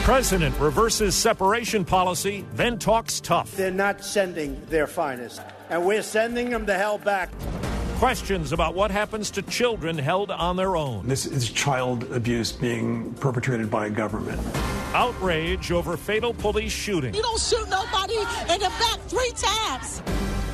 President reverses separation policy, then talks tough. They're not sending their finest, and we're sending them the hell back. Questions about what happens to children held on their own. This is child abuse being perpetrated by a government. Outrage over fatal police shooting. You don't shoot nobody in the back 3 times.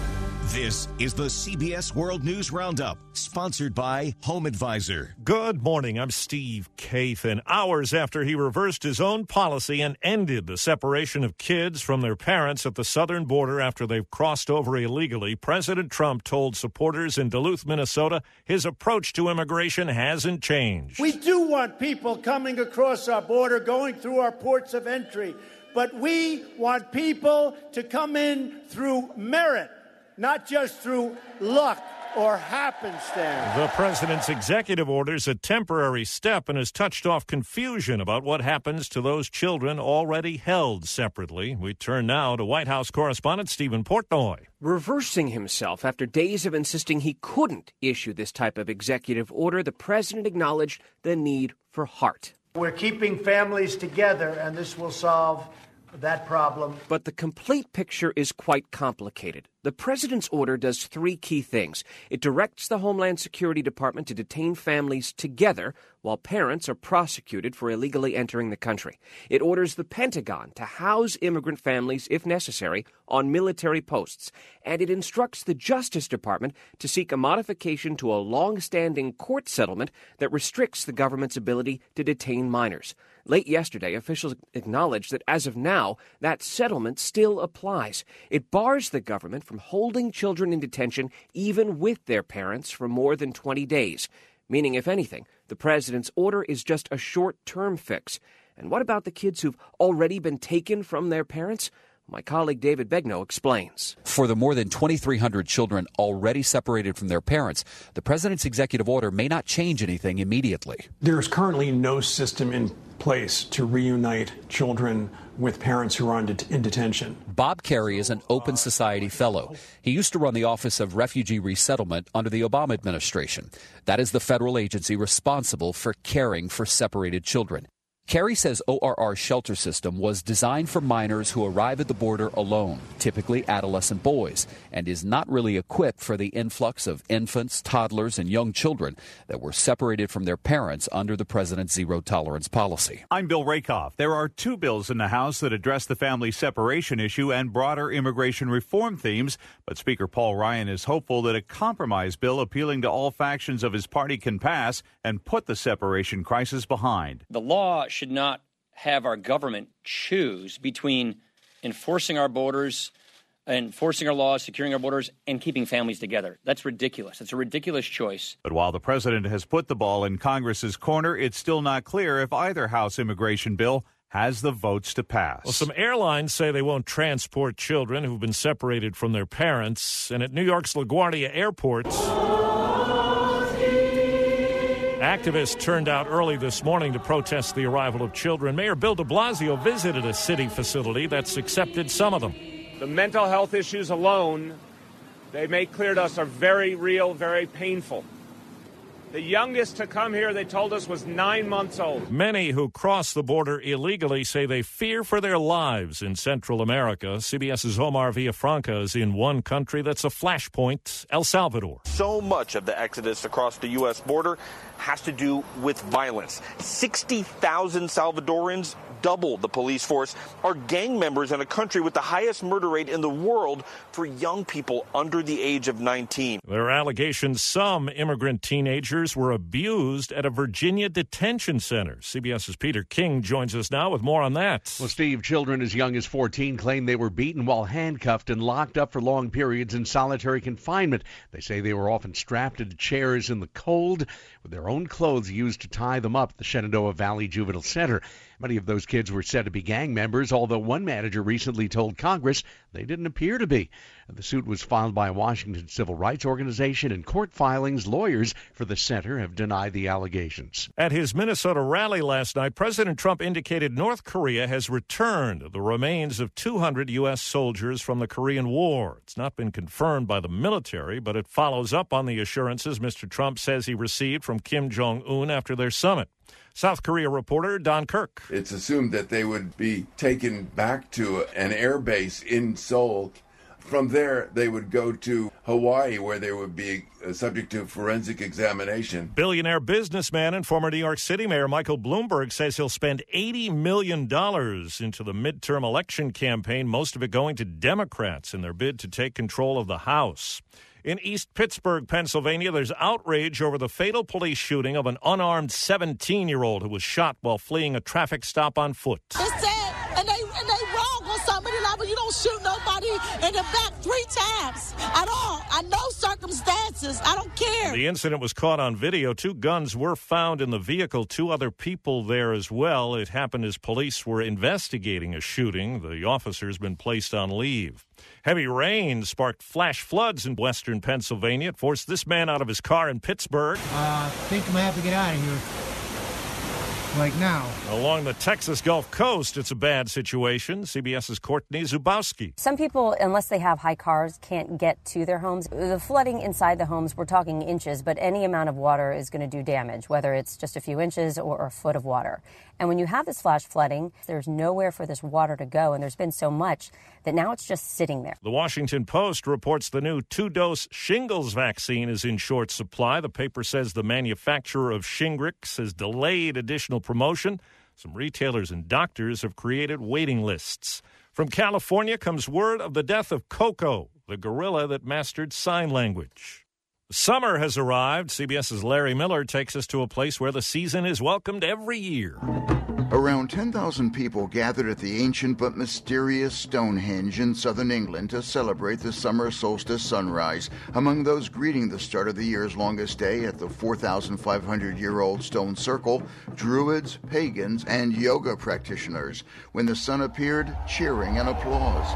This is the CBS World News Roundup, sponsored by Home Advisor. Good morning, I'm Steve Kathan. Hours after he reversed his own policy and ended the separation of kids from their parents at the southern border after they've crossed over illegally, President Trump told supporters in Duluth, Minnesota, his approach to immigration hasn't changed. We do want people coming across our border, going through our ports of entry, but we want people to come in through merit, not just through luck or happenstance. The president's executive order is a temporary step and has touched off confusion about what happens to those children already held separately. We turn now to White House correspondent Stephen Portnoy. Reversing himself after days of insisting he couldn't issue this type of executive order, the president acknowledged the need for heart. We're keeping families together, and this will solve that problem. But the complete picture is quite complicated. The president's order does 3 key things. It directs the Homeland Security Department to detain families together while parents are prosecuted for illegally entering the country. It orders the Pentagon to house immigrant families, if necessary, on military posts. And it instructs the Justice Department to seek a modification to a long-standing court settlement that restricts the government's ability to detain minors. Late yesterday, officials acknowledged that as of now, that settlement still applies. It bars the government from holding children in detention even with their parents for more than 20 days. Meaning, if anything, the president's order is just a short-term fix. And what about the kids who've already been taken from their parents? My colleague David Begnaud explains. For the more than 2,300 children already separated from their parents, the president's executive order may not change anything immediately. There is currently no system in place to reunite children with parents who are in detention. Bob Carey is an Open Society fellow. He used to run the Office of Refugee Resettlement under the Obama administration. That is the federal agency responsible for caring for separated children. Carey says ORR's shelter system was designed for minors who arrive at the border alone, typically adolescent boys, and is not really equipped for the influx of infants, toddlers, and young children that were separated from their parents under the president's zero-tolerance policy. I'm Bill Rakoff. There are 2 bills in the House that address the family separation issue and broader immigration reform themes, but Speaker Paul Ryan is hopeful that a compromise bill appealing to all factions of his party can pass and put the separation crisis behind. The law should not have our government choose between enforcing our borders, enforcing our laws, securing our borders, and keeping families together. That's ridiculous. It's a ridiculous choice. But while the president has put the ball in Congress's corner, it's still not clear if either House immigration bill has the votes to pass. Well, some airlines say they won't transport children who've been separated from their parents. And at New York's LaGuardia Airport, activists turned out early this morning to protest the arrival of children. Mayor Bill de Blasio visited a city facility that's accepted some of them. The mental health issues alone, they made clear to us, are very real, very painful. The youngest to come here, they told us, was 9 months old. Many who cross the border illegally say they fear for their lives in Central America. CBS's Omar Villafranca is in one country that's a flashpoint, El Salvador. So much of the exodus across the U.S. border has to do with violence. 60,000 Salvadorans, double the police force, are gang members in a country with the highest murder rate in the world for young people under the age of 19. There are allegations some immigrant teenagers were abused at a Virginia detention center. CBS's Peter King joins us now with more on that. Well, Steve, children as young as 14 claim they were beaten while handcuffed and locked up for long periods in solitary confinement. They say they were often strapped into chairs in the cold with their own clothes used to tie them up at the Shenandoah Valley Juvenile Center. Many of those kids were said to be gang members, although one manager recently told Congress they didn't appear to be. The suit was filed by a Washington civil rights organization. In court filings, lawyers for the center have denied the allegations. At his Minnesota rally last night, President Trump indicated North Korea has returned the remains of 200 U.S. soldiers from the Korean War. It's not been confirmed by the military, but it follows up on the assurances Mr. Trump says he received from Kim Jong-un after their summit. South Korea reporter Don Kirk. It's assumed that they would be taken back to an air base in Seoul. From there, they would go to Hawaii, where they would be subject to forensic examination. Billionaire businessman and former New York City Mayor Michael Bloomberg says he'll spend $80 million into the midterm election campaign, most of it going to Democrats in their bid to take control of the House. In East Pittsburgh, Pennsylvania, there's outrage over the fatal police shooting of an unarmed 17-year-old who was shot while fleeing a traffic stop on foot. It's sad, and they wrong on so many levels. You don't shoot nobody in the back 3 times at all. I know circumstances. I don't care. The incident was caught on video. 2 guns were found in the vehicle. 2 other people there as well. It happened as police were investigating a shooting. The officer's been placed on leave. Heavy rain sparked flash floods in western Pennsylvania. It forced this man out of his car in Pittsburgh. I think I'm going to have to get out of here. Like now. Along the Texas Gulf Coast, it's a bad situation. CBS's Courtney Zubowski. Some people, unless they have high cars, can't get to their homes. The flooding inside the homes, we're talking inches, but any amount of water is going to do damage, whether it's just a few inches or a foot of water. And when you have this flash flooding, there's nowhere for this water to go, and there's been so much that now it's just sitting there. The Washington Post reports the new 2-dose shingles vaccine is in short supply. The paper says the manufacturer of Shingrix has delayed additional promotion. Some retailers and doctors have created waiting lists. From California comes word of the death of Coco, the gorilla that mastered sign language. Summer has arrived. CBS's Larry Miller takes us to a place where the season is welcomed every year. Around 10,000 people gathered at the ancient but mysterious Stonehenge in southern England to celebrate the summer solstice sunrise. Among those greeting the start of the year's longest day at the 4,500-year-old stone circle, druids, pagans, and yoga practitioners. When the sun appeared, cheering and applause.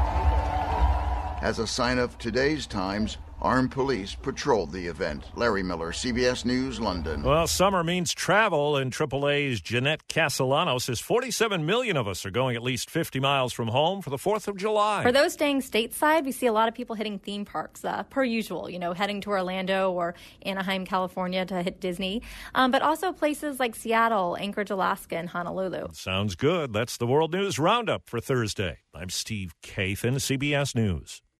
As a sign of today's times, armed police patrolled the event. Larry Miller, CBS News, London. Well, summer means travel, and AAA's Jeanette Castellano says 47 million of us are going at least 50 miles from home for the 4th of July. For those staying stateside, we see a lot of people hitting theme parks, per usual, heading to Orlando or Anaheim, California to hit Disney, but also places like Seattle, Anchorage, Alaska, and Honolulu. Sounds good. That's the World News Roundup for Thursday. I'm Steve Kathan, CBS News.